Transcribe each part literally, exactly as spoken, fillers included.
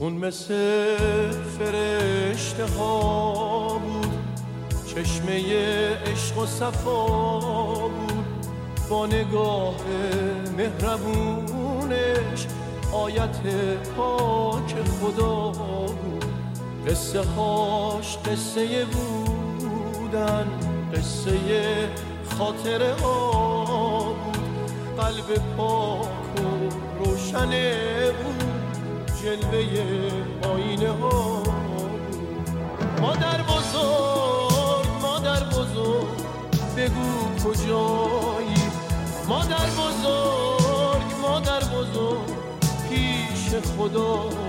اون مثل فرشته ها بود، چشمه عشق و صفا بود، با نگاه مهربونش آیت پاک خدا بود. قصه هاش قصه بودن، قصه خاطره ها بود، قلب پاک و روشنه بود، جلوه آینه ها بود. مادر بزرگ مادر بزرگ بگو کجایی، مادر بزرگ مادر بزرگ پیش خدایی.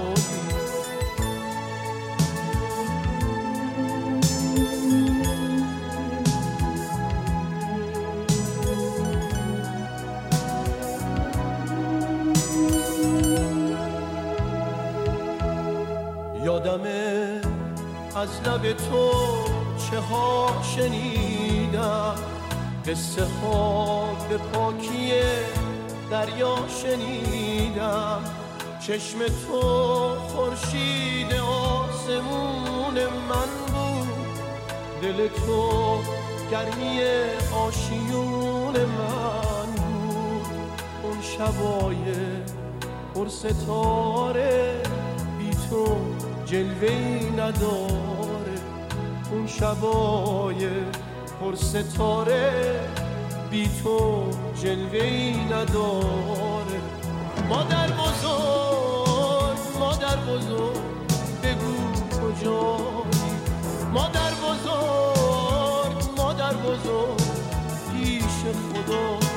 یادمه از لب تو چه ها شنیدم، قصه ها به پاکی دریا شنیدم. چشم تو خورشید آسمون من بود، دل تو گرمی آشیون من بود. اون شبای پر ستاره بی تو جلوه‌ای نداره، اون شبای پر ستاره بی تو جلوه‌ای نداره. مادر بزرگ مادر بزرگ بگو کجایی، مادر بزرگ مادر بزرگ پیش خدا.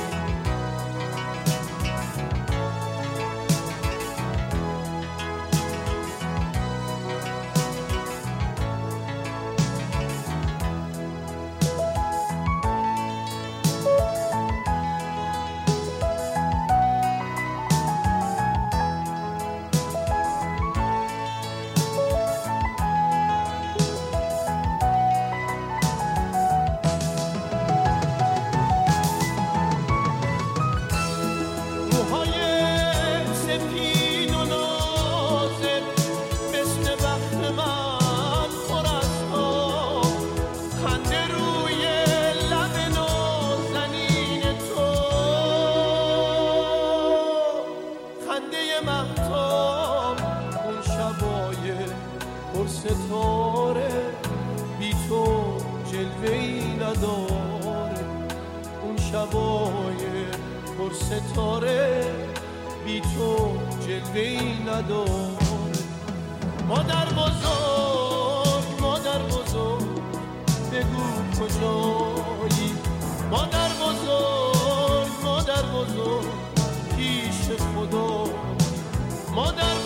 ستاره بی تو جلوه‌ای نداره، اون شبای پر ستاره بی تو جلوه‌ای نداره. مادر بزرگ مادر بزرگ بگو کجایی، مادر بزرگ مادر بزرگ پیش خدا. مادر